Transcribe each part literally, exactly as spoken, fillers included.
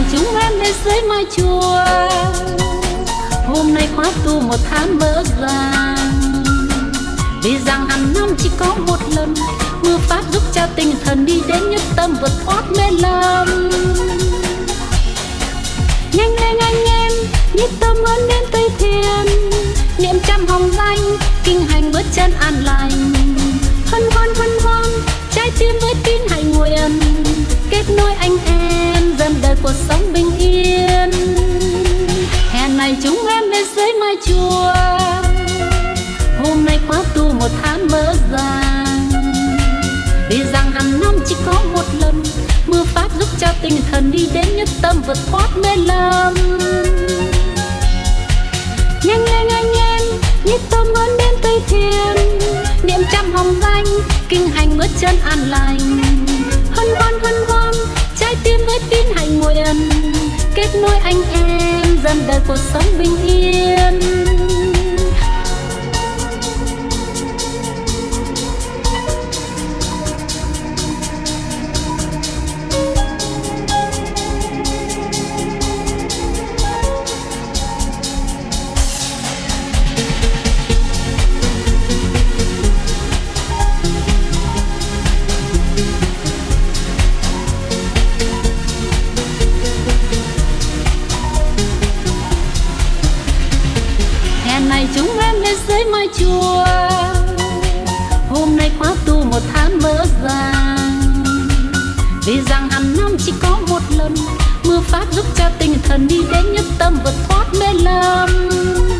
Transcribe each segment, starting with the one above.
chúng em đến dưới mái chùa. Hôm nay khóa tu một tháng mở ràng, vì rằng hàng năm chỉ có một lần mưa pháp giúp cho tinh thần đi đến nhất tâm vượt thoát mê lầm. Nhanh lên anh em, nhất tâm hướng đến Tây Thiên, niệm trăm hồng danh, kinh hành bước chân an lành. Hân hoan hân hoan, trái tim với tin hạnh nguyện, kết nối anh em dần đời cuộc sống bình yên. Hè này chúng em đến dưới mái chùa, hôm nay khóa tu một tháng mở ràng, vì rằng hàng năm chỉ có một lần mưa pháp giúp cho tinh thần đi đến nhất tâm vượt thoát mê lầm. Nhanh lên anh em, nhất tâm hướng đến Tây Thiên, niệm trăm hồng danh, kinh hành bước chân an lành. Hân hoan hân hoan, trái tim với tin hạnh nguyện, kết nối anh em dần đời cuộc sống bình yên. Này chúng em đến dưới mái chùa, hôm nay khóa tu một tháng mở ràng, vì rằng hàng năm chỉ có một lần mưa pháp giúp cho tinh thần đi đến nhất tâm vượt thoát mê lầm.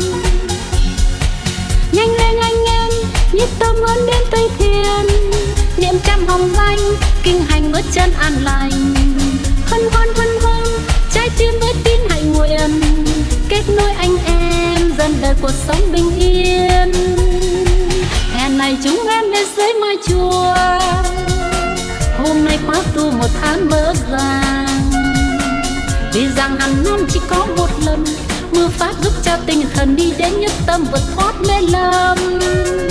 Nhanh lên anh em, nhất tâm hướng đến Tây Thiên, niệm trăm hồng danh, kinh hành bước chân an lành. Hân hoan hân hoan, trái tim với tin hạnh nguyện, kết nối anh em dần đời cuộc sống bình yên. Hè này chúng em đến dưới mái chùa, hôm nay khóa tu một tháng mở ràng, vì rằng hàng năm chỉ có một lần mưa pháp giúp cho tinh thần đi đến nhất tâm vượt thoát mê lầm.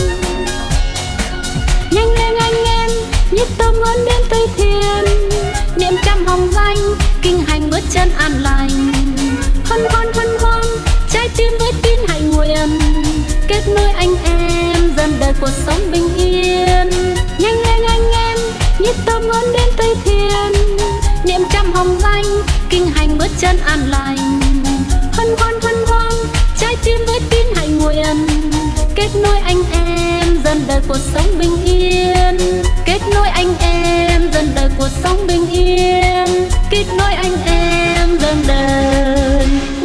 Nhanh lên anh em, nhất tâm hướng đến Tây Thiên, niệm trăm hồng danh, kinh hành bước chân an lành. Hân hoan hân hoan, trái tim với tin hạnh nguyện, kết nối anh em dần đời cuộc sống bình yên. Nhanh lên anh em, nhất tâm hướng đến Tây Thiên, niệm trăm hồng danh, kinh hành bước chân an lành. Hân hoan hân hoan, trái tim với tin hạnh nguyện, kết nối anh em dần đời cuộc sống bình yên. Kết nối anh em dần đời cuộc sống bình yên, kết nối anh em dần đời